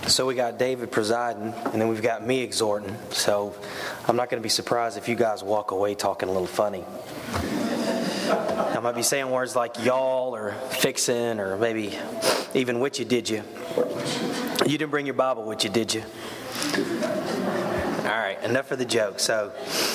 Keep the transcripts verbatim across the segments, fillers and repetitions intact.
So we got David presiding, and then we've got me exhorting. So I'm not going to be surprised if you guys walk away talking a little funny. I might be saying words like y'all or fixin' or maybe even with you, did you? You didn't bring your Bible with you, did you? All right, enough for the joke. So,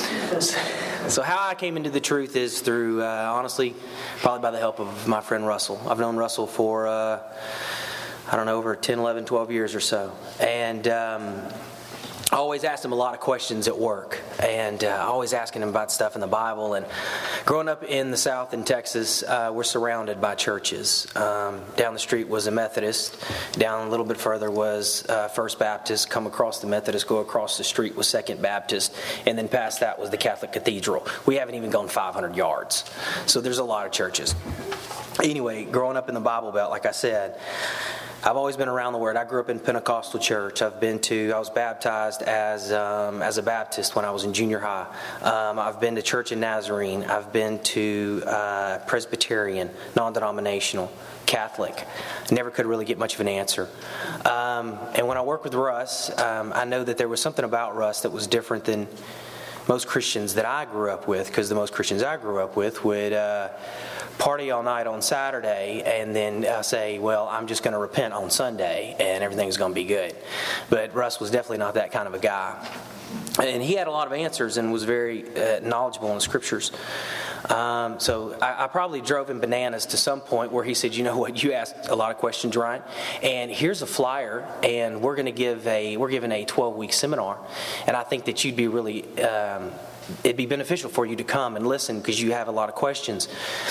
so how I came into the truth is through, uh, honestly, probably by the help of my friend Russell. I've known Russell for, uh, I don't know, over ten, eleven, twelve years or so. And um, I always asked him a lot of questions at work. And uh, always asking him about stuff in the Bible. And growing up in the South in Texas, uh, we're surrounded by churches. Um, down the street was a Methodist. Down a little bit further was uh, First Baptist. Come across the Methodist, go across the street was Second Baptist. And then past that was the Catholic Cathedral. We haven't even gone five hundred yards. So there's a lot of churches. Anyway, growing up in the Bible Belt, like I said, I've always been around the Word. I grew up in Pentecostal church. I've been to, I was baptized as um, as a Baptist when I was in junior high. Um, I've been to Church in Nazarene. I've been to uh, Presbyterian, non-denominational, Catholic. Never could really get much of an answer. Um, and when I worked with Russ, um, I know that there was something about Russ that was different than most Christians that I grew up with, because the most Christians I grew up with would uh, party all night on Saturday and then uh, say, well, I'm just going to repent on Sunday and everything's going to be good. But Russ was definitely not that kind of a guy. And he had a lot of answers and was very uh, knowledgeable in the Scriptures. Um, so I, I probably drove him bananas to some point where he said, you know what, you asked a lot of questions, Ryan, and here's a flyer, and we're going to give a, we're giving a twelve-week seminar, and I think that you'd be really, um, it'd be beneficial for you to come and listen because you have a lot of questions.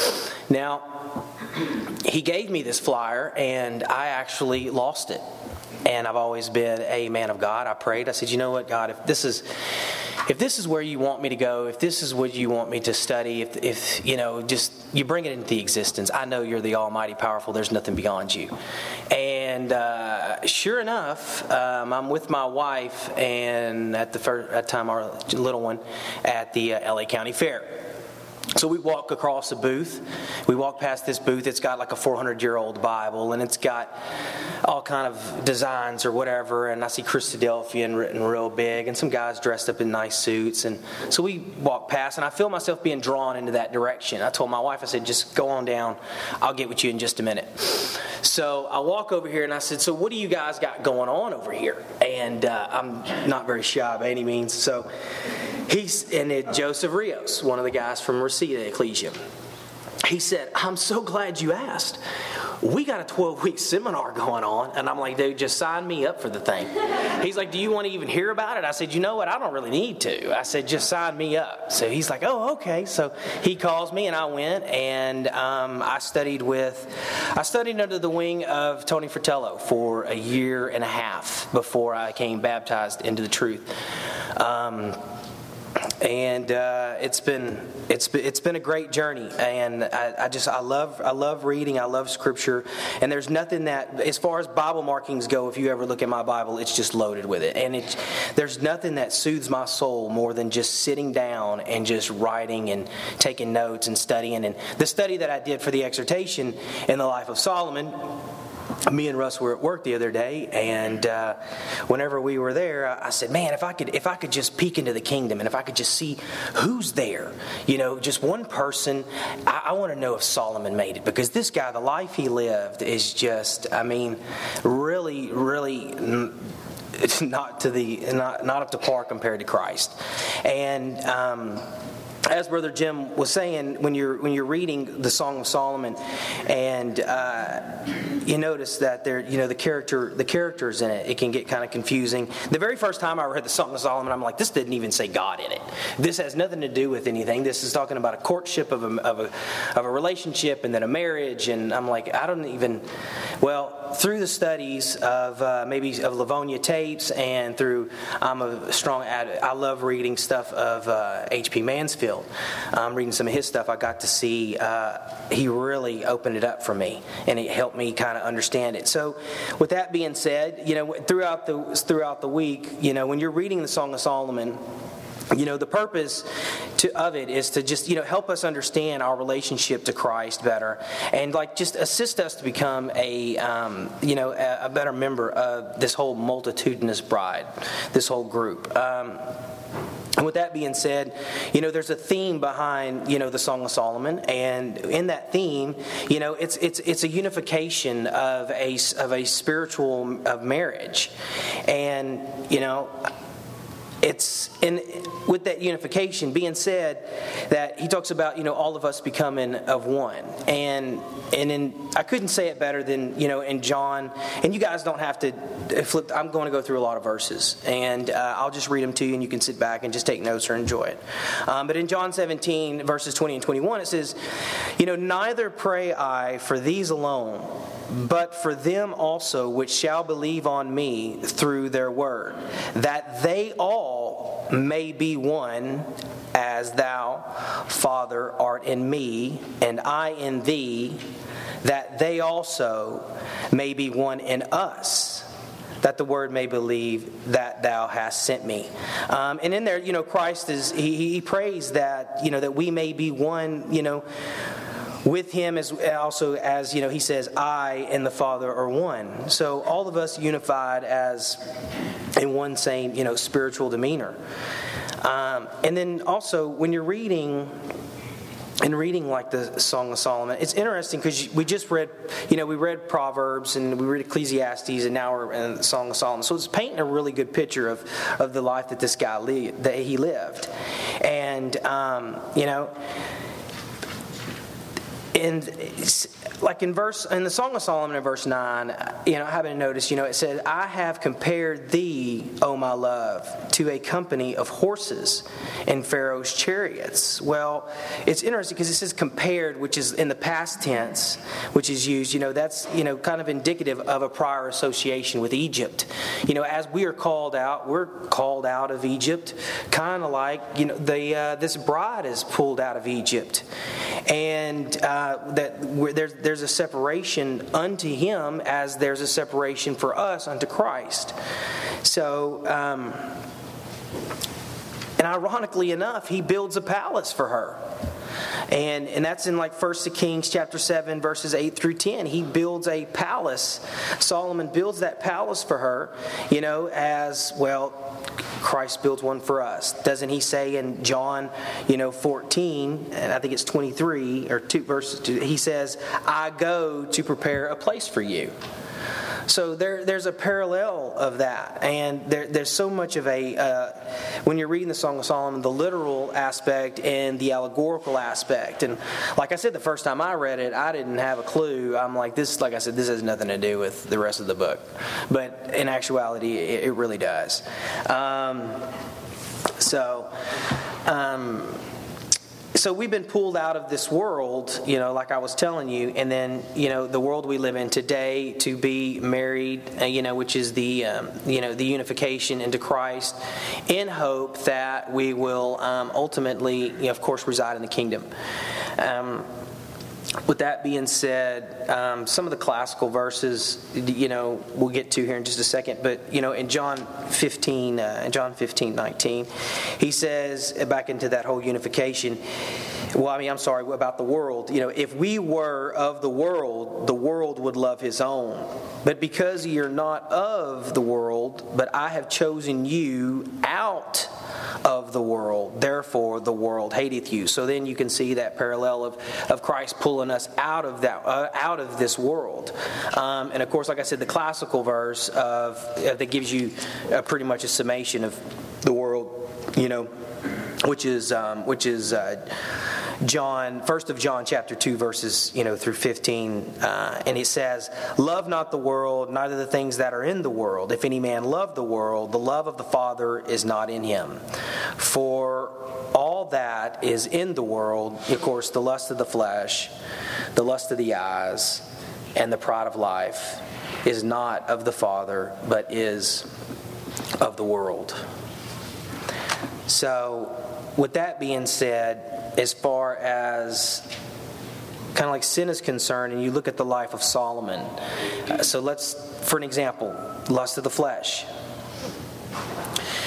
Now, he gave me this flyer, and I actually lost it. And I've always been a man of God. I prayed. I said, you know what, God, if this is if this is where you want me to go, if this is what you want me to study, if, if you know, just you bring it into the existence. I know you're the almighty powerful. There's nothing beyond you. And uh, sure enough, um, I'm with my wife, and at the first at time, our little one, at the uh, L A County Fair. So we walk across a booth. We walk past this booth. It's got like a four hundred year old Bible, and it's got all kind of designs or whatever. And I see Christadelphian written real big, and some guys dressed up in nice suits. And so we walk past, and I feel myself being drawn into that direction. I told my wife, I said, just go on down. I'll get with you in just a minute. So I walk over here, and I said, so what do you guys got going on over here? And uh, I'm not very shy by any means. So he's and it, Joseph Rios, one of the guys from Reseda Ecclesia. He said, I'm so glad you asked. We got a twelve-week seminar going on. And I'm like, dude, just sign me up for the thing. He's like, do you want to even hear about it? I said, you know what? I don't really need to. I said, just sign me up. So he's like, oh, okay. So he calls me, and I went, and um, I studied with, I studied under the wing of Tony Fratello for a year and a half before I came baptized into the truth. Um, And uh, it's been it's been, it's been a great journey, and I, I just I love I love reading. I love Scripture, and there's nothing that, as far as Bible markings go, if you ever look at my Bible, it's just loaded with it. And it there's nothing that soothes my soul more than just sitting down and just writing and taking notes and studying. And the study that I did for the exhortation in the life of Solomon. Me and Russ were at work the other day, and uh, whenever we were there, I said, man, if I could if I could just peek into the kingdom, and if I could just see who's there, you know, just one person, I, I want to know if Solomon made it, because this guy, the life he lived is just, I mean, really, really it's not to the not not up to par compared to Christ. And um as Brother Jim was saying, when you're when you're reading the Song of Solomon, and uh, you notice that there, you know, the character, the characters in it, it can get kind of confusing. The very first time I read the Song of Solomon, I'm like, this didn't even say God in it. This has nothing to do with anything. This is talking about a courtship of a of a of a relationship, and then a marriage. And I'm like, I don't even. Well, through the studies of uh, maybe of Livonia tapes, and through I'm a strong ad, I love reading stuff of uh, H P Mansfield. Um, reading some of his stuff, I got to see uh, he really opened it up for me, and it helped me kind of understand it. So, with that being said, you know, throughout the throughout the week, you know, when you're reading the Song of Solomon, You know, the purpose to, of it is to just, you know, help us understand our relationship to Christ better, and like just assist us to become a, um, you know, a, a better member of this whole multitudinous bride, this whole group. Um, And with that being said, you know, there's a theme behind, you know, the Song of Solomon, and in that theme, you know, it's it's it's a unification of a of a spiritual of marriage, and you know. It's in with that unification being said that he talks about, you know, all of us becoming of one, and and in I couldn't say it better than, you know, in John, and you guys don't have to flip. I'm going to go through a lot of verses, and uh, I'll just read them to you, and you can sit back and just take notes or enjoy it. Um, but in John seventeen verses twenty and twenty-one, it says, you know, neither pray I for these alone, but for them also which shall believe on me through their word, that they all may be one, as thou, Father, art in me, and I in thee, that they also may be one in us, that the word may believe that thou hast sent me. Um, and in there, you know, Christ is, he, he prays that, you know, that we may be one, you know, with him, as also as, you know, he says, I and the Father are one. So all of us unified as in one same, you know, spiritual demeanor. Um, and then also when you're reading and reading like the Song of Solomon, it's interesting because we just read, you know, we read Proverbs and we read Ecclesiastes, and now we're in the Song of Solomon. So it's painting a really good picture of, of the life that this guy lived, that he lived. And, um, you know, And like in verse in the Song of Solomon in verse nine, you know, I happen to notice, you know, it says, I have compared thee, O my love, to a company of horses in Pharaoh's chariots. Well, it's interesting because it says compared, which is in the past tense, which is used, you know, that's, you know, kind of indicative of a prior association with Egypt. You know, as we are called out, we're called out of Egypt, kind of like, you know, the uh, this bride is pulled out of Egypt. And uh, that there's there's a separation unto him as there's a separation for us unto Christ. So, um, and ironically enough, he builds a palace for her. And and that's in like First Kings chapter seven, verses eight through ten. He builds a palace. Solomon builds that palace for her, you know, as well. Christ builds one for us. Doesn't he say in John, you know, fourteen, and I think it's twenty-three or two verses two, he says, I go to prepare a place for you. So there, there's a parallel of that, and there, there's so much of a uh, when you're reading the Song of Solomon, the literal aspect and the allegorical aspect. And like I said, the first time I read it, I didn't have a clue. I'm like, this, like I said, this has nothing to do with the rest of the book, but in actuality, it, it really does. Um, so. Um, So we've been pulled out of this world, you know, like I was telling you, and then, you know, the world we live in today to be married, uh, you know, which is the, um, you know, the unification into Christ, in hope that we will um, ultimately, you know, of course, reside in the kingdom. Um, With that being said, um, some of the classical verses, you know, we'll get to here in just a second. But you know, in John fifteen, uh, in John fifteen nineteen, he says back into that whole unification. Well, I mean, I'm sorry about the world. You know, if we were of the world, the world would love his own. But because you're not of the world, but I have chosen you out of the world, therefore the world hateth you. So then you can see that parallel of, of Christ pulling us out of that uh, out of this world. Um, and of course, like I said, the classical verse of uh, that gives you uh, pretty much a summation of the world, you know, which is um, which is uh, John, first of John chapter two, verses, you know, through fifteen, uh, and it says, love not the world, neither the things that are in the world. If any man love the world, the love of the Father is not in him. For all that is in the world, of course, the lust of the flesh, the lust of the eyes, and the pride of life, is not of the Father, but is of the world. So, with that being said, as far as kind of like sin is concerned, and you look at the life of Solomon. Uh, so let's, for an example, lust of the flesh.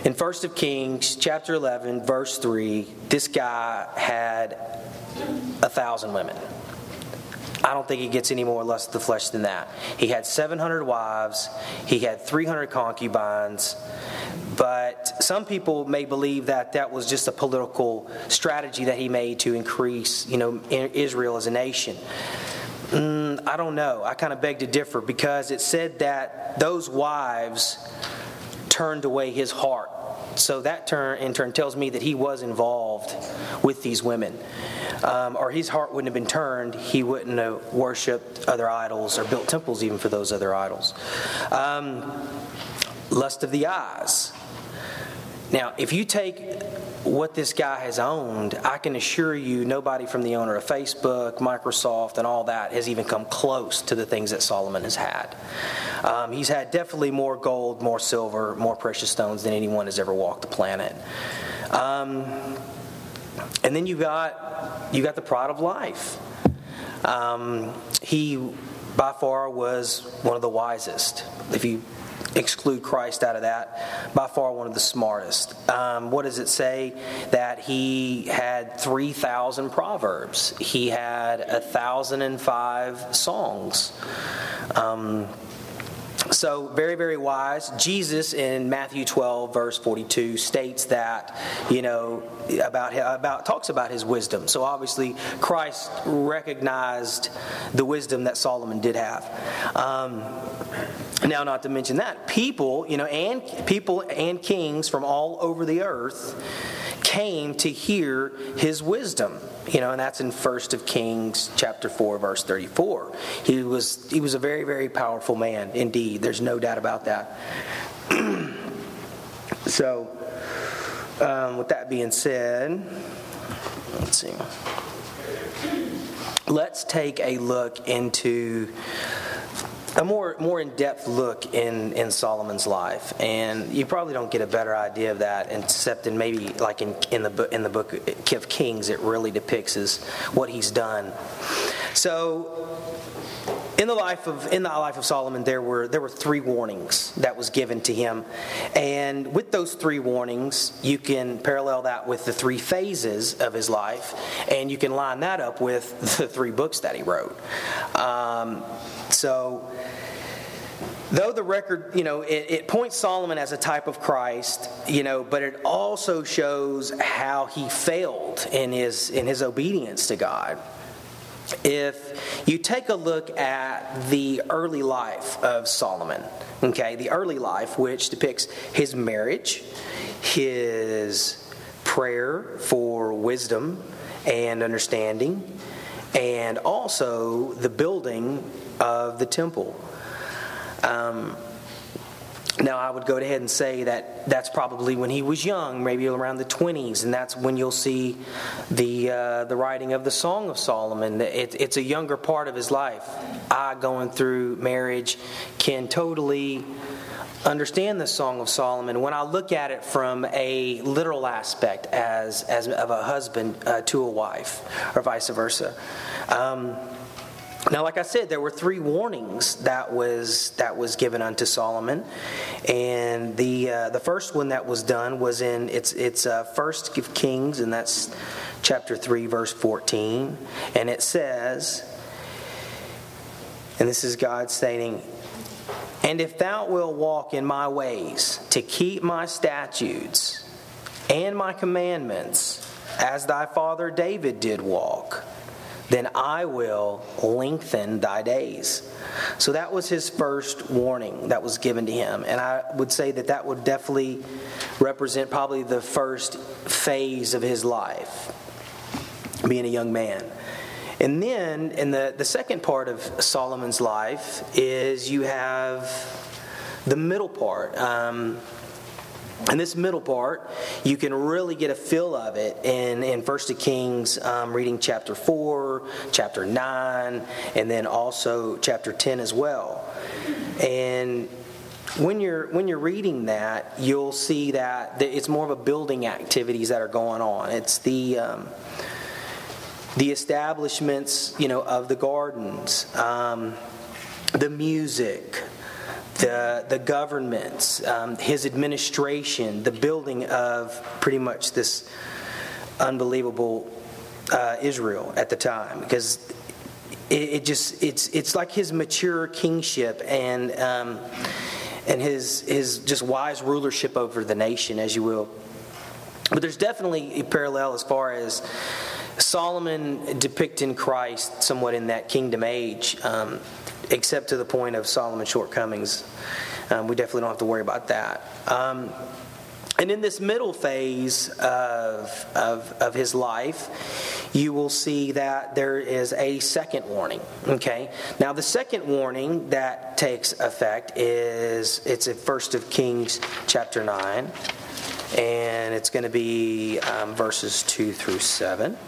In First of Kings, chapter eleven, verse three, this guy had a thousand women. I don't think he gets any more lust of the flesh than that. He had seven hundred wives. He had three hundred concubines. But some people may believe that that was just a political strategy that he made to increase, you know, Israel as a nation. Mm, I don't know. I kind of beg to differ, because it said that those wives turned away his heart. So that turn, in turn tells me that he was involved with these women. Um, or his heart wouldn't have been turned. He wouldn't have worshipped other idols or built temples even for those other idols. Um, lust of the eyes. Now, if you take what this guy has owned, I can assure you nobody from the owner of Facebook, Microsoft, and all that has even come close to the things that Solomon has had. Um, he's had definitely more gold, more silver, more precious stones than anyone has ever walked the planet. Um, and then you got you got the pride of life. Um, he, by far, was one of the wisest. If you exclude Christ out of that, by far one of the smartest. Um, what does it say? That he had three thousand proverbs. He had one thousand five songs. Um, so very, very wise. Jesus in Matthew twelve, verse forty-two states that, you know, about about talks about his wisdom. So obviously Christ recognized the wisdom that Solomon did have. Um, Now, not to mention that, people, you know, and people and kings from all over the earth came to hear his wisdom. You know, and that's in First of Kings, chapter four, verse thirty-four. He was he was a very, very powerful man, indeed. There's no doubt about that. So, um, with that being said, let's see. Let's take a look into a more more in-depth look in, in Solomon's life, and you probably don't get a better idea of that except in maybe like in in the book in the book of Kings. It really depicts his, what he's done. So, in the life of in the life of Solomon, there were there were three warnings that was given to him, and with those three warnings, you can parallel that with the three phases of his life, and you can line that up with the three books that he wrote. Um, so. Though the record, you know, it, it points Solomon as a type of Christ, you know, but it also shows how he failed in his in his obedience to God. If you take a look at the early life of Solomon, okay, the early life, which depicts his marriage, his prayer for wisdom and understanding, and also the building of the temple. Um, now, I would go ahead and say that that's probably when he was young, maybe around the twenties, and that's when you'll see the uh, the writing of the Song of Solomon. It, it's a younger part of his life. I, going through marriage, can totally understand the Song of Solomon when I look at it from a literal aspect, as as of a husband uh, to a wife, or vice versa. Um, Now, like I said, there were three warnings that was that was given unto Solomon, and the uh, the first one that was done was in it's it's uh, First of Kings, and that's chapter three, verse fourteen, and it says, and this is God stating, "And if thou wilt walk in my ways to keep my statutes and my commandments, as thy father David did walk, then I will lengthen thy days." So that was his first warning that was given to him. And I would say that that would definitely represent probably the first phase of his life, being a young man. And then in the, the second part of Solomon's life is you have the middle part. Um, And this middle part, you can really get a feel of it in, in First of Kings, um, reading chapter four, chapter nine, and then also chapter ten as well. And when you're when you're reading that, you'll see that it's more of a building activities that are going on. It's the um, the establishments, you know, of the gardens, um, the music, the the governments, um, his administration, the building of pretty much this unbelievable uh, Israel at the time, because it, it just it's it's like his mature kingship and um, and his his just wise rulership over the nation, as you will. But there's definitely a parallel as far as Solomon depicting Christ somewhat in that kingdom age, um, except to the point of Solomon's shortcomings. Um, we definitely don't have to worry about that. Um, and in this middle phase of, of, of his life, you will see that there is a second warning. Okay. Now, the second warning that takes effect is, it's at First of Kings chapter nine, and it's going to be um, verses two through seven.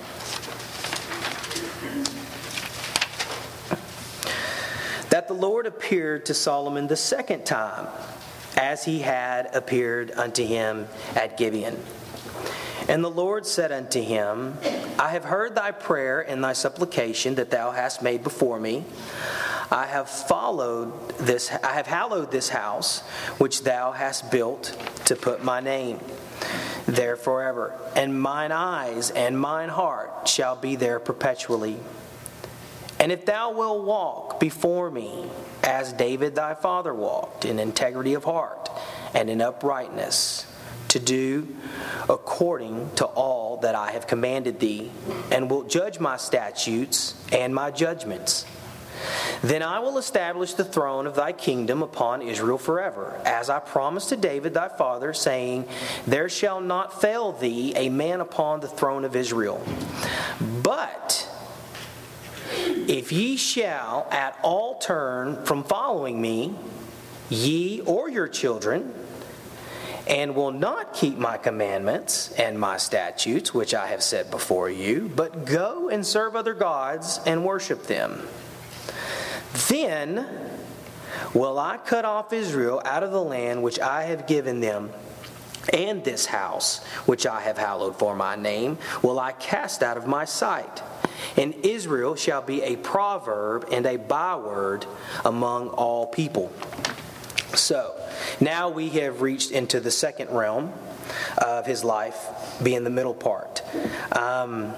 That the Lord appeared to Solomon the second time, as he had appeared unto him at Gibeon. And the Lord said unto him, I have heard thy prayer and thy supplication that thou hast made before me. I have followed this, I have hallowed this house which thou hast built to put my name there forever. And mine eyes and mine heart shall be there perpetually. And if thou wilt walk before me, as David thy father walked, in integrity of heart and in uprightness, to do according to all that I have commanded thee, and wilt judge my statutes and my judgments, then I will establish the throne of thy kingdom upon Israel forever, as I promised to David thy father, saying, there shall not fail thee a man upon the throne of Israel. But if ye shall at all turn from following me, ye or your children, and will not keep my commandments and my statutes, which I have set before you, but go and serve other gods and worship them, then will I cut off Israel out of the land which I have given them, and this house which I have hallowed for my name will I cast out of my sight. And Israel shall be a proverb and a byword among all people. So, now we have reached into the second realm of his life, being the middle part. Um,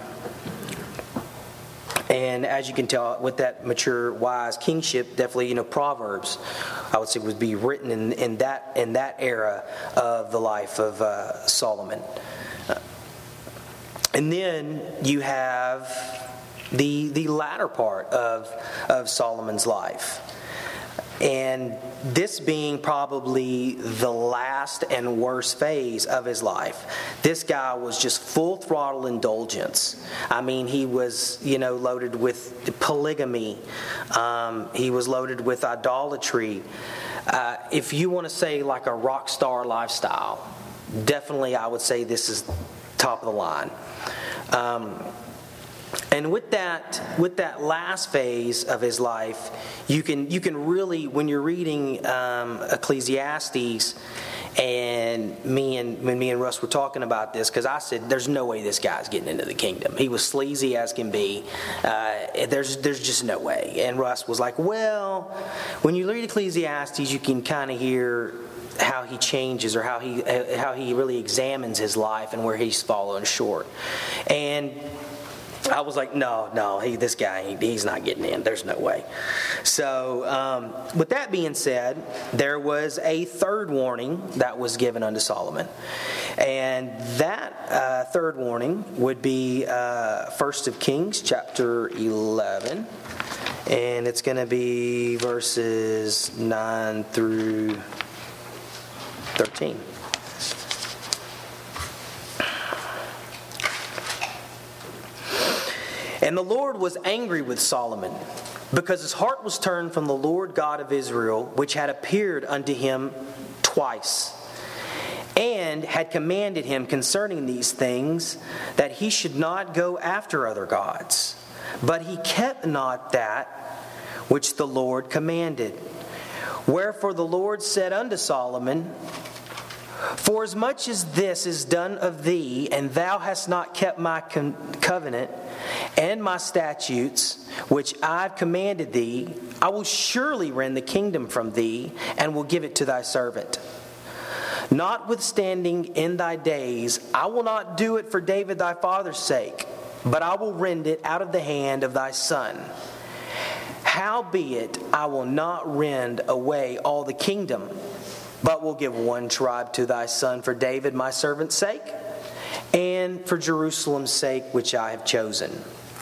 and as you can tell, with that mature, wise kingship, definitely, you know, Proverbs, I would say, would be written in, in that in that era of the life of uh, Solomon. Uh, and then you have the the latter part of of Solomon's life. And this being probably the last and worst phase of his life. This guy was just full throttle indulgence. I mean, he was, you know, loaded with polygamy. Um, he was loaded with idolatry. Uh, if you want to say like a rock star lifestyle, definitely I would say this is top of the line. Um, And with that, with that last phase of his life, you can you can really, when you're reading um, Ecclesiastes, and me and when me and Russ were talking about this, because I said, "There's no way this guy's getting into the kingdom." He was sleazy as can be. Uh, there's there's just no way. And Russ was like, "Well, when you read Ecclesiastes, you can kind of hear how he changes, or how he how he really examines his life and where he's falling short." And I was like, no, no, he, this guy, he's not getting in. There's no way. So, um, with that being said, there was a third warning that was given unto Solomon. And that uh, third warning would be uh, First of Kings, chapter eleven. And it's going to be verses nine through thirteen. And the Lord was angry with Solomon, because his heart was turned from the Lord God of Israel, which had appeared unto him twice, and had commanded him concerning these things, that he should not go after other gods. But he kept not that which the Lord commanded. Wherefore the Lord said unto Solomon, For as much as this is done of thee, and thou hast not kept my con- covenant, and my statutes, which I've commanded thee, I will surely rend the kingdom from thee, and will give it to thy servant. Notwithstanding, in thy days, I will not do it for David thy father's sake, but I will rend it out of the hand of thy son. Howbeit, I will not rend away all the kingdom, but will give one tribe to thy son for David my servant's sake, and for Jerusalem's sake, which I have chosen.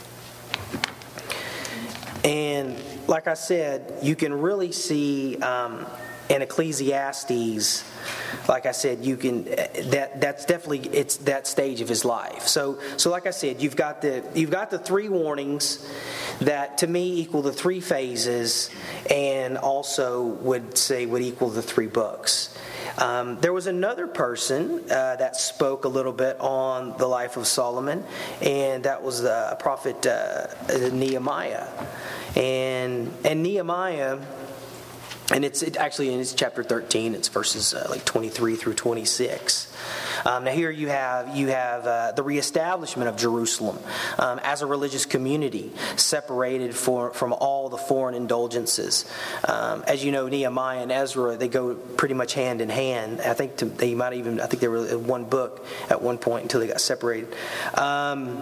And like I said, you can really see um, in Ecclesiastes, like I said, you can that that's definitely it's that stage of his life. So so like I said, you've got the you've got the three warnings that to me equal the three phases, and also would say would equal the three books. Um, there was another person uh, that spoke a little bit on the life of Solomon, and that was the prophet uh, Nehemiah. And and Nehemiah, and it's it actually in it's chapter thirteen. It's verses uh, like twenty-three through twenty-six. Um, now here you have you have uh, the reestablishment of Jerusalem um, as a religious community, separated for, from all the foreign indulgences. Um, as you know, Nehemiah and Ezra, they go pretty much hand in hand. I think to, they might even I think they were in one book at one point until they got separated. Um,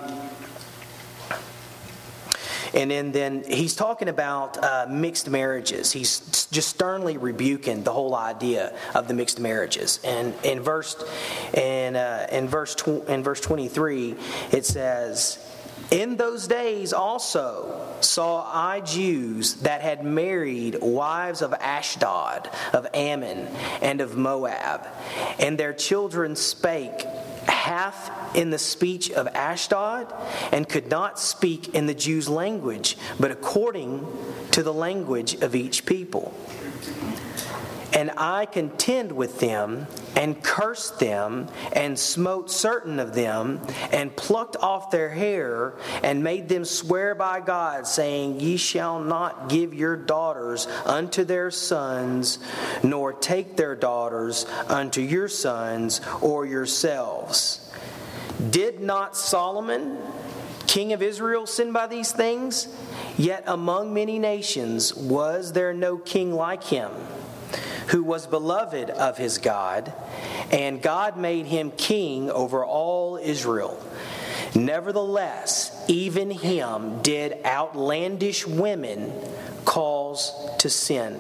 And then, then he's talking about uh, mixed marriages. He's just sternly rebuking the whole idea of the mixed marriages. And in verse in uh, in verse tw- in verse twenty-three, it says, "In those days also saw I Jews that had married wives of Ashdod, of Ammon, and of Moab, and their children spake half in the speech of Ashdod, and could not speak in the Jews' language, but according to the language of each people. And I contend with them, and cursed them, and smote certain of them, and plucked off their hair, and made them swear by God, saying, Ye shall not give your daughters unto their sons, nor take their daughters unto your sons or yourselves. Did not Solomon, king of Israel, sin by these things? Yet among many nations was there no king like him, who was beloved of his God, and God made him king over all Israel. Nevertheless, even him did outlandish women cause to sin."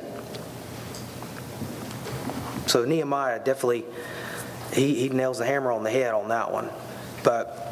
So Nehemiah definitely, he, he nails the hammer on the head on that one. But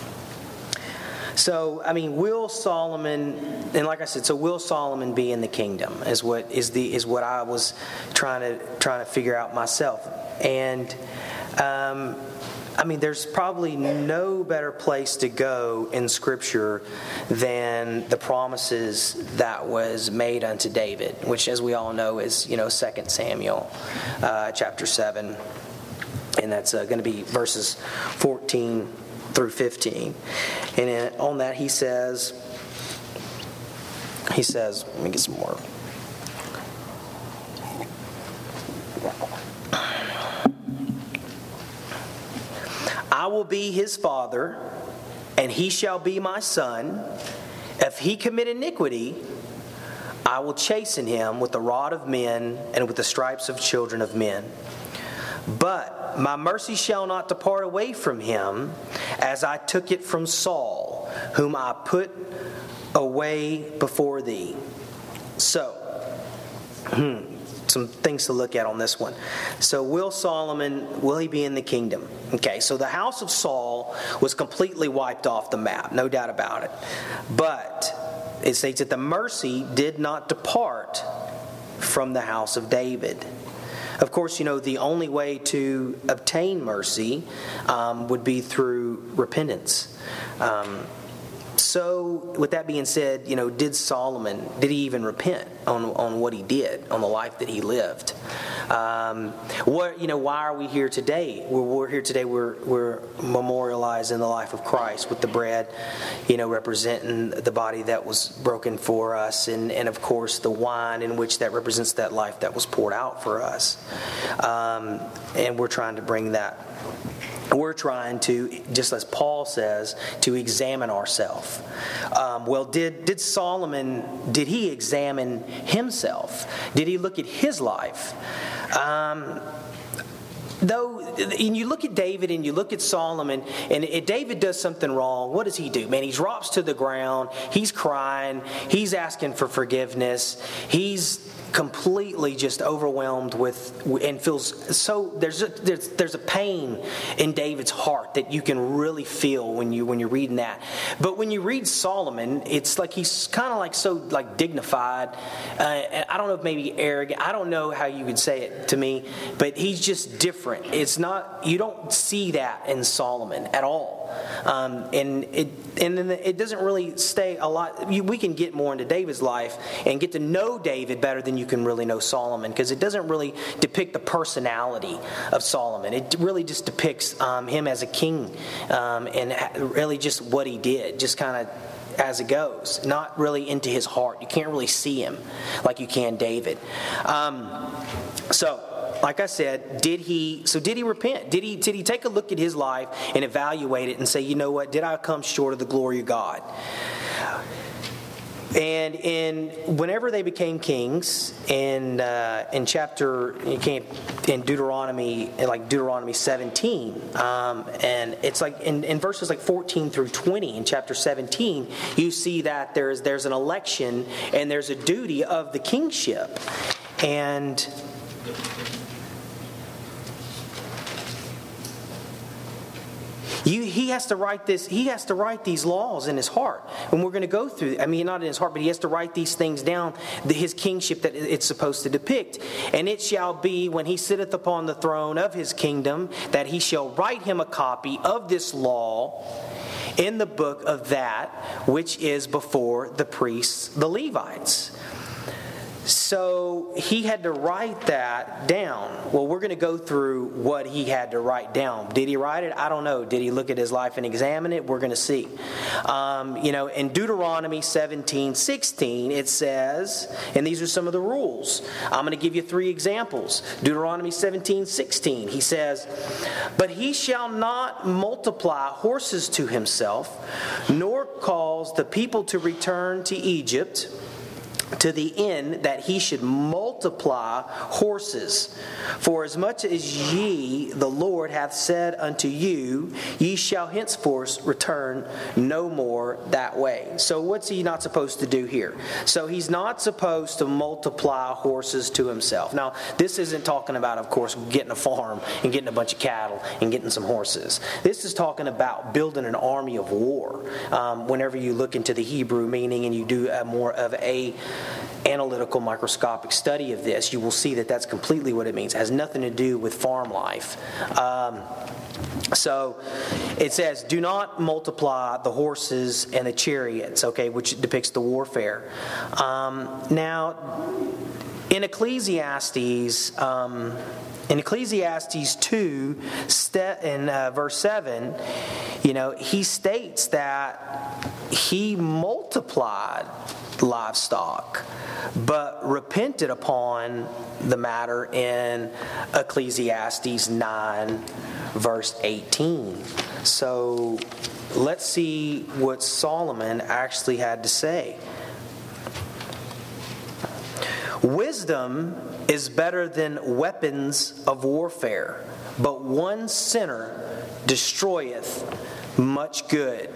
so, I mean, will Solomon, and like I said, so will Solomon be in the kingdom is what is the is what I was trying to trying to figure out myself. And um, I mean, there's probably no better place to go in Scripture than the promises that was made unto David, which, as we all know, is you know Second Samuel, uh, chapter seven. And that's uh, going to be verses fourteen through fifteen. And in, on that he says, he says, let me get some more. "I will be his father, and he shall be my son. If he commit iniquity, I will chasten him with the rod of men and with the stripes of children of men. But my mercy shall not depart away from him, as I took it from Saul, whom I put away before thee." So, hmm, some things to look at on this one. So will Solomon, will he be in the kingdom? Okay, so the house of Saul was completely wiped off the map, no doubt about it. But it states that the mercy did not depart from the house of David. Of course, you know, the only way to obtain mercy um, would be through repentance. Um, so, with that being said, you know, did Solomon, did he even repent on, on what he did, on the life that he lived? Um, what, you know, why are we here today? We're, we're here today, we're, we're memorializing the life of Christ with the bread, you know, representing the body that was broken for us, and, and of course the wine in which that represents that life that was poured out for us. Um, and we're trying to bring that we're trying to, just as Paul says, to examine ourselves. Um, well, did did Solomon, did he examine himself? Did he look at his life? Um, though, and you look at David and you look at Solomon, and if David does something wrong, what does he do? Man, he drops to the ground. He's crying. He's asking for forgiveness. He's completely just overwhelmed with and feels so there's a, there's there's a pain in David's heart that you can really feel when you when you're reading that. But when you read Solomon, it's like he's kind of like so like dignified. Uh, and I don't know if maybe arrogant. I don't know how you would say it to me, but he's just different. It's not you don't see that in Solomon at all. Um, and it and then it doesn't really stay a lot. We can get more into David's life and get to know David better than you can really know Solomon, because it doesn't really depict the personality of Solomon. It really just depicts um, him as a king um, and really just what he did, just kind of as it goes, not really into his heart. You can't really see him like you can David. Um, so. Like I said, did he? So did he repent? Did he? Did he take a look at his life and evaluate it and say, you know what? Did I come short of the glory of God? And in whenever they became kings, in uh, in chapter you can't in Deuteronomy, in like Deuteronomy seventeen, um, and it's like in, in verses like fourteen through twenty in chapter seventeen, you see that there's there's an election and there's a duty of the kingship, and. You, he has to write this. He has to write these laws in his heart, and we're going to go through. I mean, not in his heart, but he has to write these things down. The, his kingship that it's supposed to depict. And it shall be when he sitteth upon the throne of his kingdom that he shall write him a copy of this law in the book of that which is before the priests, the Levites. So he had to write that down. Well, we're going to go through what he had to write down. Did he write it? I don't know. Did he look at his life and examine it? We're going to see. Um, you know, in Deuteronomy seventeen sixteen, it says, and these are some of the rules. I'm going to give you three examples. Deuteronomy seventeen sixteen, he says, but he shall not multiply horses to himself, nor cause the people to return to Egypt, to the end that he should multiply horses. For as much as ye, the Lord, hath said unto you, ye shall henceforth return no more that way. So what's he not supposed to do here? So he's not supposed to multiply horses to himself. Now, this isn't talking about, of course, getting a farm and getting a bunch of cattle and getting some horses. This is talking about building an army of war. Um, whenever you look into the Hebrew meaning and you do a more of a analytical microscopic study of this, you will see that that's completely what it means. It has nothing to do with farm life. Um, so it says, do not multiply the horses and the chariots, okay, which depicts the warfare. Um, now, in Ecclesiastes, um, in Ecclesiastes two, in uh, verse seven, you know, he states that he multiplied livestock, but repented upon the matter in Ecclesiastes nine, verse eighteen. So let's see what Solomon actually had to say. Wisdom is better than weapons of warfare, but one sinner destroyeth much good.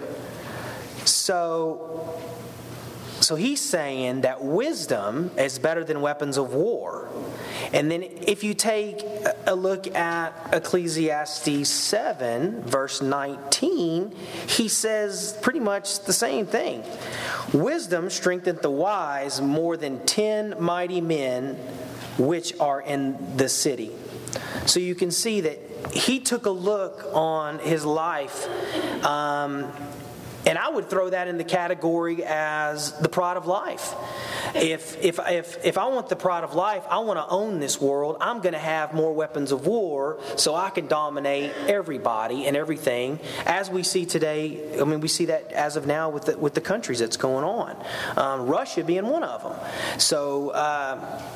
So So he's saying that wisdom is better than weapons of war. And then if you take a look at Ecclesiastes seven, verse nineteen, he says pretty much the same thing. Wisdom strengtheneth the wise more than ten mighty men which are in the city. So you can see that he took a look on his life, um, and I would throw that in the category as the pride of life. If if if if I want the pride of life, I want to own this world. I'm going to have more weapons of war so I can dominate everybody and everything. As we see today, I mean, we see that as of now with the, with the countries that's going on. Um, Russia being one of them. So. Uh,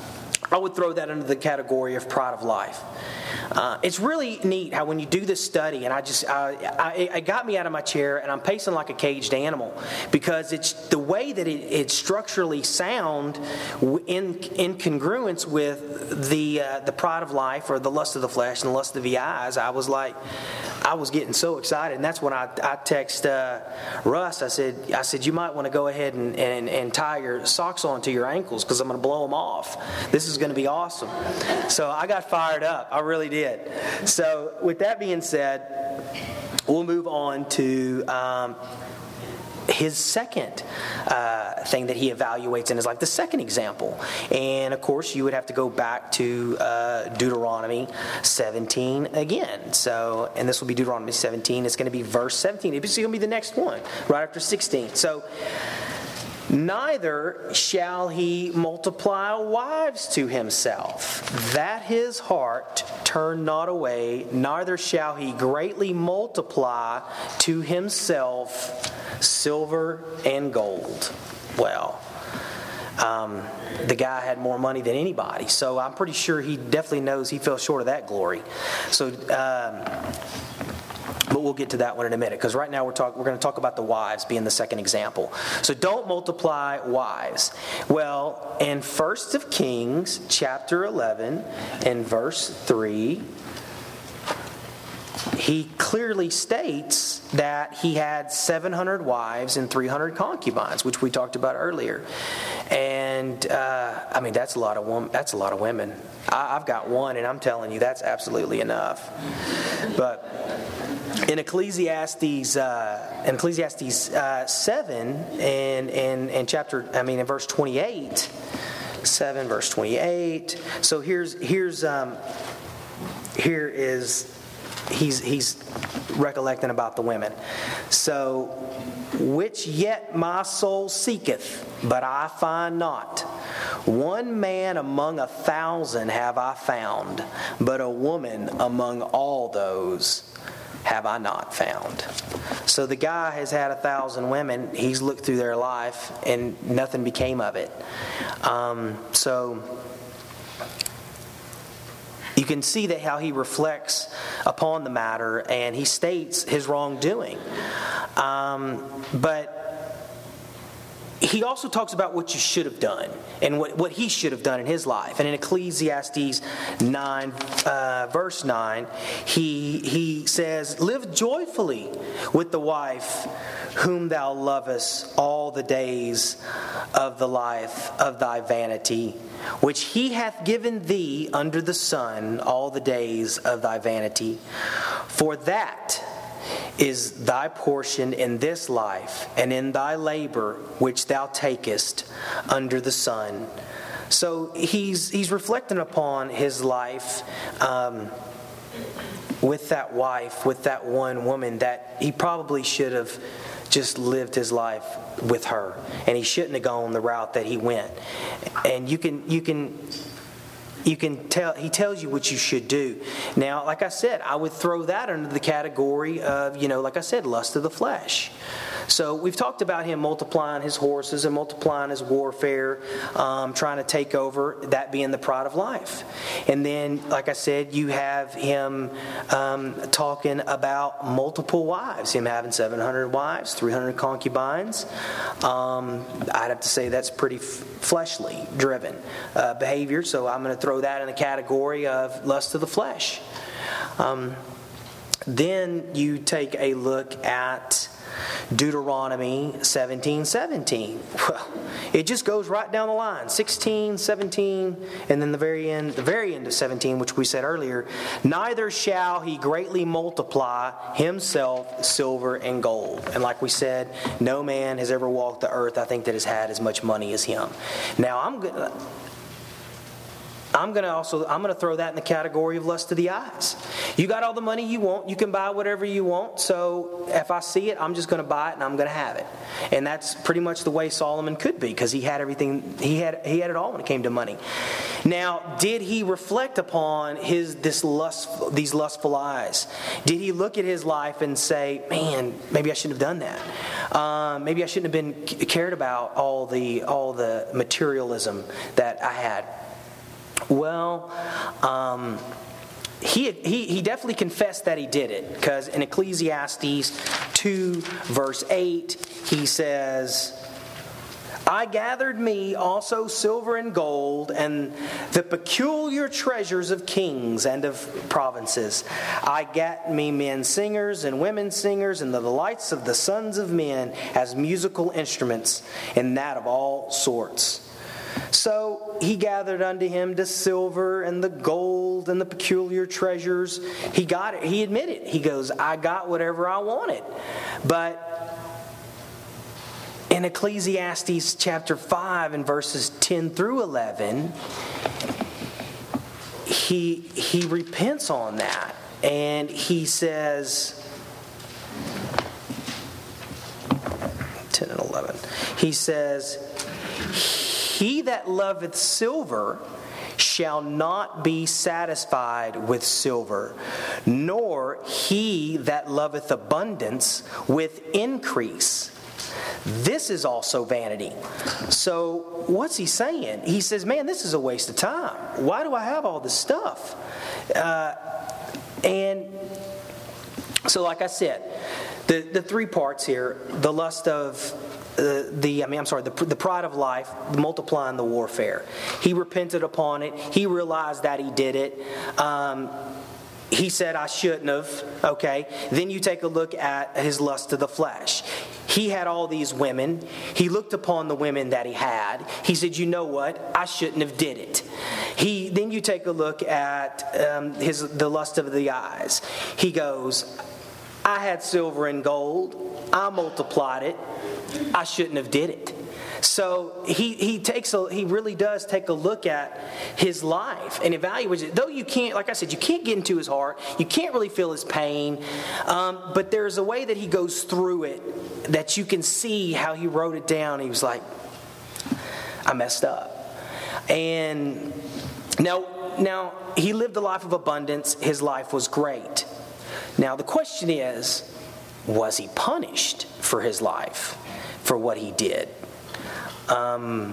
I would throw that under the category of pride of life. Uh, it's really neat how when you do this study, and I just, I, I, it got me out of my chair, and I'm pacing like a caged animal, because it's the way that it, it's structurally sound in in congruence with the uh, the pride of life, or the lust of the flesh and the lust of the eyes. I was like, I was getting so excited, and that's when I I text uh, Russ. I said I said you might want to go ahead and, and, and tie your socks onto your ankles, because I'm going to blow them off. This is going to be awesome. So I got fired up. I really did. So with that being said, we'll move on to um, his second uh, thing that he evaluates in his life, the second example. And of course, you would have to go back to uh, Deuteronomy seventeen again. So, and this will be Deuteronomy seventeen. It's going to be verse seventeen. It's going to be the next one, right after sixteen. So, neither shall he multiply wives to himself, that his heart turn not away, neither shall he greatly multiply to himself silver and gold. Well, um, the guy had more money than anybody, so I'm pretty sure he definitely knows he fell short of that glory. So, um, but we'll get to that one in a minute, because right now we're talk, we're going to talk about the wives being the second example. So don't multiply wives. Well, in First of Kings chapter eleven and verse three, he clearly states that he had seven hundred wives and three hundred concubines, which we talked about earlier. And uh, I mean, that's a lot of women. That's a lot of women. I, I've got one, and I'm telling you, that's absolutely enough. But in Ecclesiastes, uh, in Ecclesiastes uh, seven and and and chapter, I mean, in verse twenty-eight, seven verse twenty-eight. So here's here's um, here is he's he's recollecting about the women. So, which yet my soul seeketh, but I find not. One man among a thousand have I found, but a woman among all those have I not found. So the guy has had a thousand women. He's looked through their life, and nothing became of it. Um, so you can see that how he reflects upon the matter, and he states his wrongdoing. Um, but he also talks about what you should have done, and what, what he should have done in his life. And in Ecclesiastes nine, uh, verse nine, he he says, "Live joyfully with the wife whom thou lovest all the days of the life of thy vanity, which he hath given thee under the sun all the days of thy vanity. For that is thy portion in this life, and in thy labor which thou takest under the sun." So he's he's reflecting upon his life um, with that wife, with that one woman, that he probably should have just lived his life with her, and he shouldn't have gone the route that he went. And you can you can. You can tell, he tells you what you should do. Now, like I said, I would throw that under the category of, you know, like I said, lust of the flesh. So we've talked about him multiplying his horses and multiplying his warfare, um, trying to take over, that being the pride of life. And then, like I said, you have him um, talking about multiple wives, him having seven hundred wives, three hundred concubines. Um, I'd have to say that's pretty f- fleshly driven uh, behavior, so I'm going to throw that in the category of lust of the flesh. Um, then you take a look at Deuteronomy seventeen seventeen. Well, it just goes right down the line. sixteen, seventeen, and then the very end, the very end of seventeen, which we said earlier, neither shall he greatly multiply himself silver and gold. And like we said, no man has ever walked the earth, I think, that has had as much money as him. Now, I'm going to... I'm going to also I'm going to throw that in the category of lust of the eyes. You got all the money you want. You can buy whatever you want. So if I see it, I'm just going to buy it and I'm going to have it. And that's pretty much the way Solomon could be, because he had everything. He had he had it all when it came to money. Now, did he reflect upon his this lust these lustful eyes? Did he look at his life and say, "Man, maybe I shouldn't have done that. Um, maybe I shouldn't have been cared about all the all the materialism that I had"? Well, um, he, he he definitely confessed that he did it, because in Ecclesiastes two, verse eight, he says, I gathered me also silver and gold, and the peculiar treasures of kings and of provinces. I gat me men singers and women singers, and the delights of the sons of men as musical instruments, and that of all sorts. So he gathered unto him the silver and the gold and the peculiar treasures. He got it. He admitted. He goes, I got whatever I wanted. But in Ecclesiastes chapter five and verses ten through eleven, he, he repents on that. And he says, ten and eleven, he says, He that loveth silver shall not be satisfied with silver, nor he that loveth abundance with increase. This is also vanity. So what's he saying? He says, man, this is a waste of time. Why do I have all this stuff? Uh, and so like I said, the, the three parts here, the lust of Uh, the I mean I'm sorry the the pride of life, multiplying the warfare. He repented upon it. He realized that he did it. Um, he said, I shouldn't have. Okay. Then you take a look at his lust of the flesh. He had all these women. He looked upon the women that he had. He said, you know what? I shouldn't have did it. He then you take a look at um, his the lust of the eyes. He goes, I had silver and gold. I multiplied it. I shouldn't have did it. So he he takes a he really does take a look at his life and evaluates it. Though you can't, like I said, you can't get into his heart. You can't really feel his pain. Um, but there's a way that he goes through it that you can see how he wrote it down. He was like, I messed up. And now now he lived a life of abundance. His life was great. Now the question is, was he punished for his life, for what he did? Um,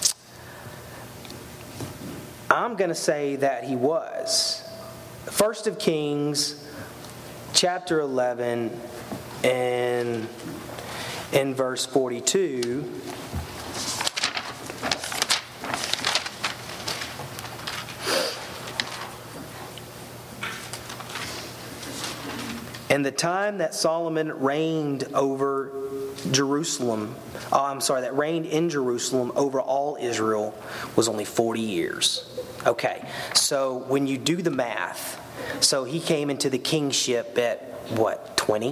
I'm going to say that he was. First of Kings, chapter eleven, and in verse forty-two. And the time that Solomon reigned over Jerusalem, oh, I'm sorry, that reigned in Jerusalem over all Israel was only forty years. Okay, so when you do the math, so he came into the kingship at, what, twenty?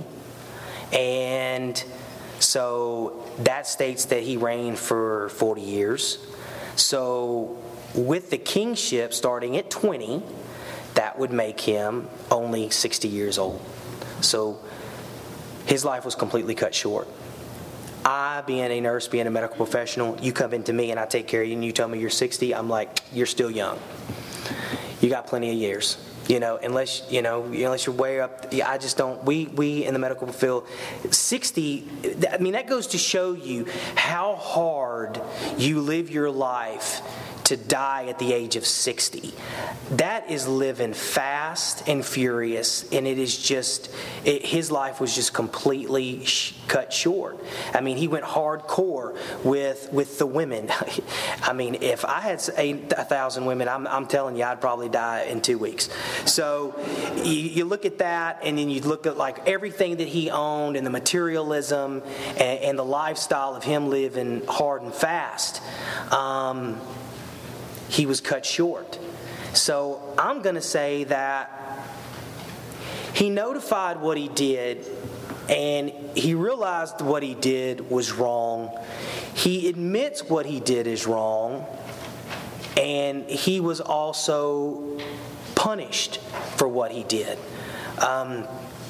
And so that states that he reigned for forty years. So with the kingship starting at twenty, that would make him only sixty years old. So his life was completely cut short. I, being a nurse, being a medical professional, you come into me and I take care of you and you tell me you're sixty, I'm like, you're still young. You got plenty of years. You know, unless, you know, unless you're way up, I just don't, we, we in the medical field, sixty, I mean, that goes to show you how hard you live your life to die at the age of sixty. That is living fast and furious, and it is just, it, his life was just completely sh- cut short. I mean, he went hardcore with with the women. I mean, if I had a, a thousand women, I'm, I'm telling you, I'd probably die in two weeks. So you, you look at that, and then you look at like everything that he owned and the materialism and, and the lifestyle of him living hard and fast. Um, he was cut short. So I'm going to say that he notified what he did, and he realized what he did was wrong. He admits what he did is wrong, and he was also punished for what he did. Um,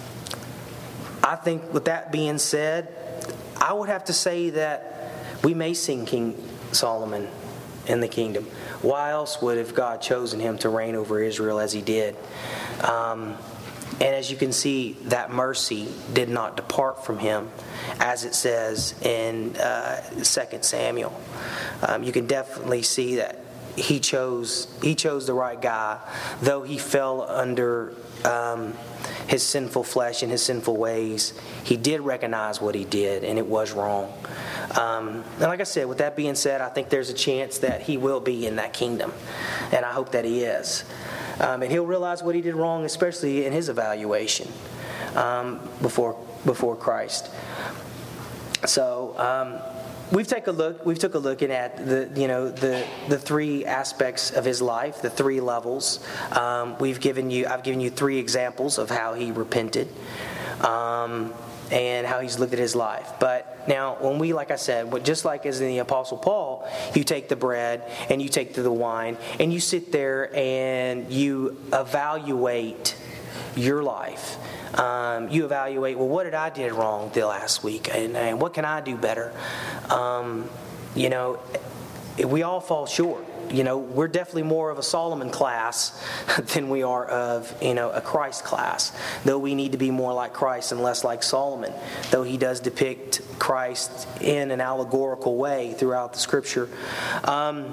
I think with that being said, I would have to say that we may sing King Solomon in the kingdom. Why else would have God chosen him to reign over Israel as he did? Um, and as you can see, that mercy did not depart from him, as it says in uh, Second Samuel. Um, you can definitely see that he chose he chose the right guy, though he fell under um, his sinful flesh and his sinful ways. He did recognize what he did, and it was wrong. Um, and like I said, with that being said, I think there's a chance that he will be in that kingdom, and I hope that he is. Um, and he'll realize what he did wrong, especially in his evaluation um, before before Christ. So um, we've taken a look. We've took a look at the you know the the three aspects of his life, the three levels. Um, we've given you. I've given you three examples of how he repented. Um, and how he's lived at his life. But now, when we, like I said, just like as in the Apostle Paul, you take the bread and you take the wine and you sit there and you evaluate your life. Um, you evaluate, well, what did I did wrong the last week, and, and what can I do better? Um, you know, we all fall short. You know, we're definitely more of a Solomon class than we are of, you know, a Christ class. Though we need to be more like Christ and less like Solomon. Though he does depict Christ in an allegorical way throughout the Scripture. Um,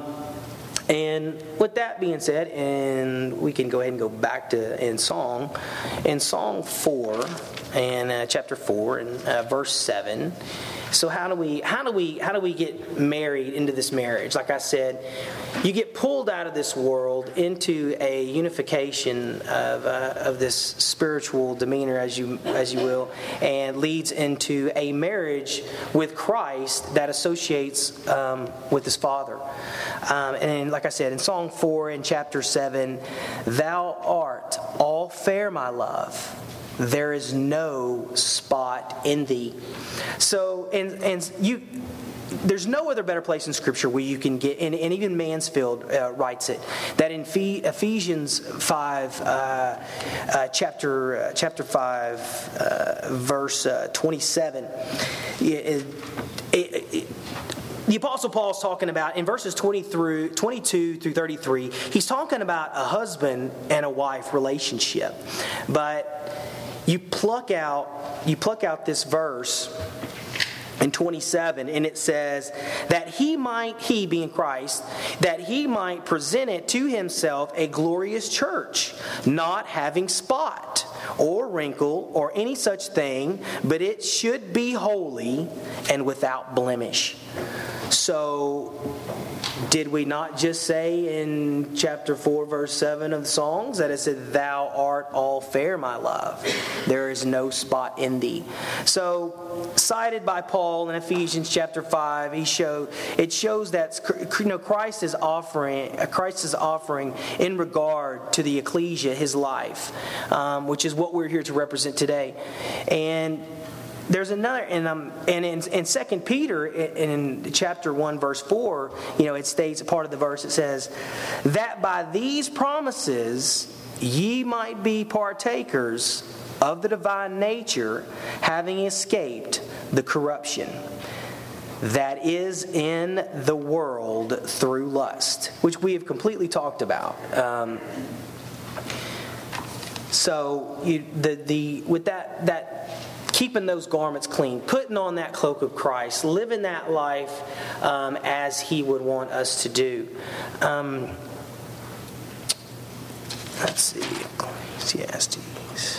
and with that being said, and we can go ahead and go back to in Song. In Song four, and uh, chapter four, and uh, verse seven. So how do we how do we how do we get married into this marriage? Like I said, you get pulled out of this world into a unification of uh, of this spiritual demeanor, as you as you will, and leads into a marriage with Christ that associates um, with His Father. Um, and like I said, in Song four in chapter seven, "Thou art all fair, my love. There is no spot in thee." So, and and you, there's no other better place in Scripture where you can get, and, and even Mansfield uh, writes it, that in Ephesians five, uh, uh, chapter uh, chapter five, uh, verse uh, twenty-seven. It, it, it, The Apostle Paul is talking about, in verses twenty through twenty-two through thirty-three, he's talking about a husband and a wife relationship. But you pluck out, you pluck out this verse in twenty-seven, and it says that he might, he being Christ, that he might present it to himself a glorious church, not having spot or wrinkle or any such thing, but it should be holy and without blemish. So, did we not just say in chapter four, verse seven of the Songs that it said, "Thou art all fair, my love. There is no spot in thee." So, cited by Paul in Ephesians chapter five, he showed it shows that you know Christ is offering Christ is offering in regard to the ecclesia his life, um, which is what we're here to represent today, and. There's another, and um, and in, in Second Peter, in, in chapter one, verse four, you know, it states, a part of the verse, it says, "That by these promises ye might be partakers of the divine nature, having escaped the corruption that is in the world through lust," which we have completely talked about. Um, so you, the the with that that. Keeping those garments clean, putting on that cloak of Christ, living that life um, as He would want us to do. Um, let's see, Ecclesiastes.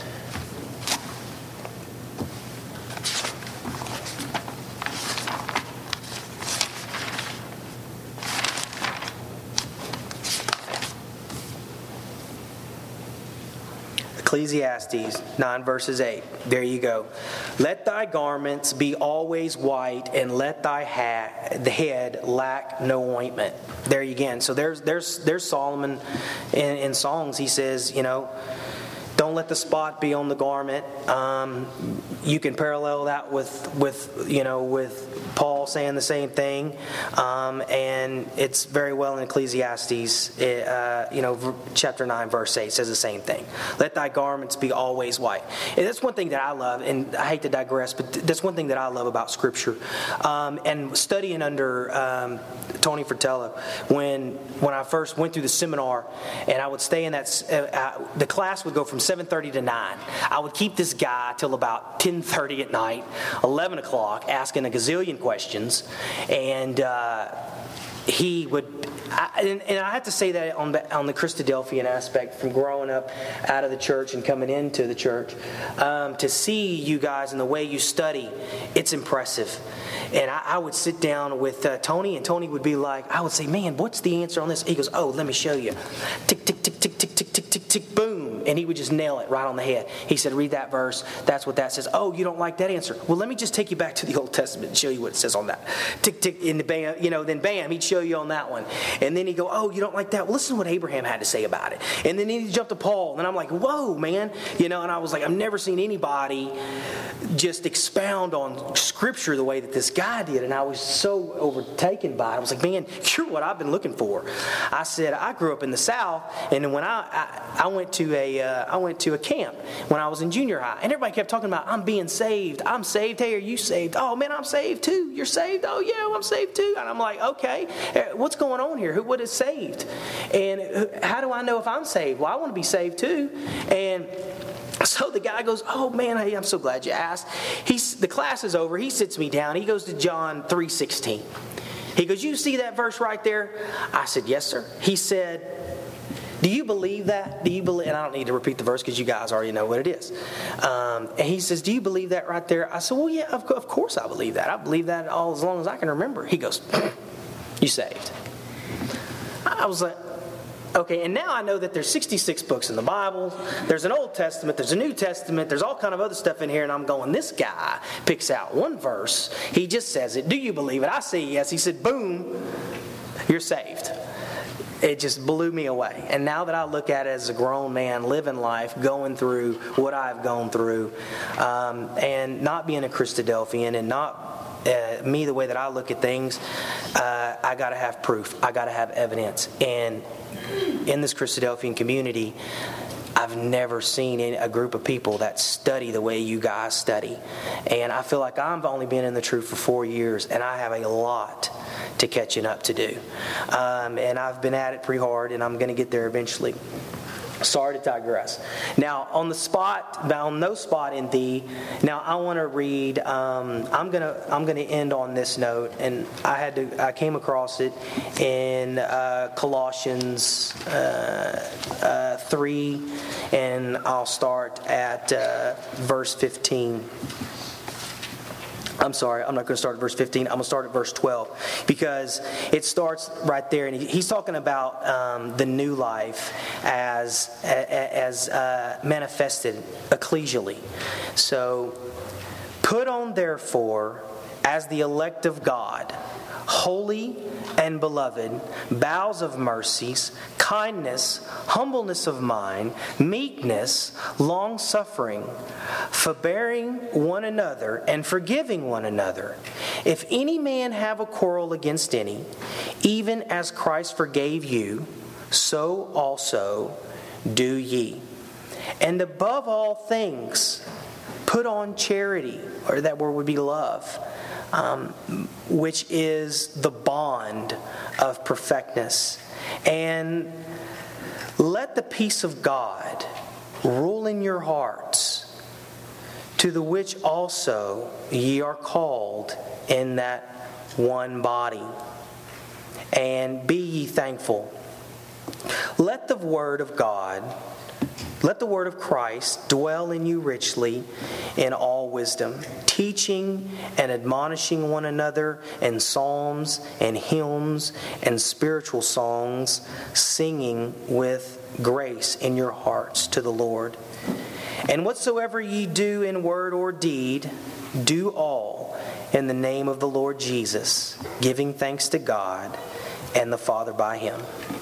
Ecclesiastes nine verses eight. There you go. "Let thy garments be always white, and let thy hat, the head lack no ointment." There you again. So there's there's there's Solomon in, in Songs. He says, you know, don't let the spot be on the garment. Um, you can parallel that with with you know with Paul saying the same thing, um, and it's very well in Ecclesiastes. It, uh, you know, chapter nine, verse eight says the same thing. "Let thy garments be always white." And that's one thing that I love, and I hate to digress, but that's one thing that I love about Scripture. Um, and studying under um, Tony Fratello, when when I first went through the seminar, and I would stay in that, uh, the class would go from seven thirty to nine. I would keep this guy till about ten thirty at night, eleven o'clock, asking a gazillion questions, and uh, he would I, and, and I have to say that on the, on the Christadelphian aspect, from growing up out of the church and coming into the church, um, to see you guys and the way you study, it's impressive. And I, I would sit down with uh, Tony, and Tony would be like, I would say, man, what's the answer on this? He goes, oh, let me show you. Tick, tick, tick, tick, tick, tick, tick, tick, tick, boom. And he would just nail it right on the head. He said, read that verse. That's what that says. Oh, you don't like that answer. Well, let me just take you back to the Old Testament and show you what it says on that. Tick, tick, in the bam, you know, then bam, he'd show you on that one. And then he'd go, oh, you don't like that? Well, listen to what Abraham had to say about it. And then he'd jump to Paul. And I'm like, whoa, man. You know, and I was like, I've never seen anybody just expound on Scripture the way that this guy did. And I was so overtaken by it. I was like, man, you're what I've been looking for. I said, I grew up in the South, and when I I, I went to a uh, I went to a camp when I was in junior high, and everybody kept talking about, I'm being saved. I'm saved. Hey, are you saved? Oh, man, I'm saved too. You're saved? Oh, yeah, I'm saved too. And I'm like, okay, what's going on here? Who what is saved? And how do I know if I'm saved? Well, I want to be saved too. And so the guy goes, oh, man, hey, I'm so glad you asked. He's, the class is over. He sits me down. He goes to John three sixteen. He goes, you see that verse right there? I said, yes, sir. He said, do you believe that? Do you believe? And I don't need to repeat the verse because you guys already know what it is. Um, and he says, do you believe that right there? I said, well, yeah, of, of course I believe that. I believe that all as long as I can remember. He goes, you saved. I was like, okay, and now I know that there's sixty-six books in the Bible. There's an Old Testament. There's a New Testament. There's all kind of other stuff in here. And I'm going, this guy picks out one verse. He just says it. Do you believe it? I say yes. He said, boom, you're saved. It just blew me away. And now that I look at it as a grown man, living life, going through what I've gone through, um, and not being a Christadelphian and not Uh, me, the way that I look at things, uh, I got to have proof. I got to have evidence. And in this Christadelphian community, I've never seen any, a group of people that study the way you guys study. And I feel like I've only been in the truth for four years, and I have a lot to catching up to do. Um, and I've been at it pretty hard, and I'm going to get there eventually. Sorry to digress. Now, on the spot, on no spot in thee. Now, I want to read. Um, I'm gonna. I'm gonna end on this note, and I had to. I came across it in uh, Colossians uh, uh, three, and I'll start at uh, verse fifteen. I'm sorry, I'm not going to start at verse fifteen. I'm going to start at verse twelve because it starts right there, and he's talking about um, the new life as as uh, manifested ecclesially. So, put on therefore as the elect of God, holy and beloved, bowels of mercies, kindness, humbleness of mind, meekness, long-suffering, forbearing one another, and forgiving one another. If any man have a quarrel against any, even as Christ forgave you, so also do ye. And above all things, put on charity, or that word would be love, Um, which is the bond of perfectness. And let the peace of God rule in your hearts, to the which also ye are called in that one body. And be ye thankful. Let the word of God Let the word of Christ dwell in you richly in all wisdom, teaching and admonishing one another in psalms and hymns and spiritual songs, singing with grace in your hearts to the Lord. And whatsoever ye do in word or deed, do all in the name of the Lord Jesus, giving thanks to God and the Father by him.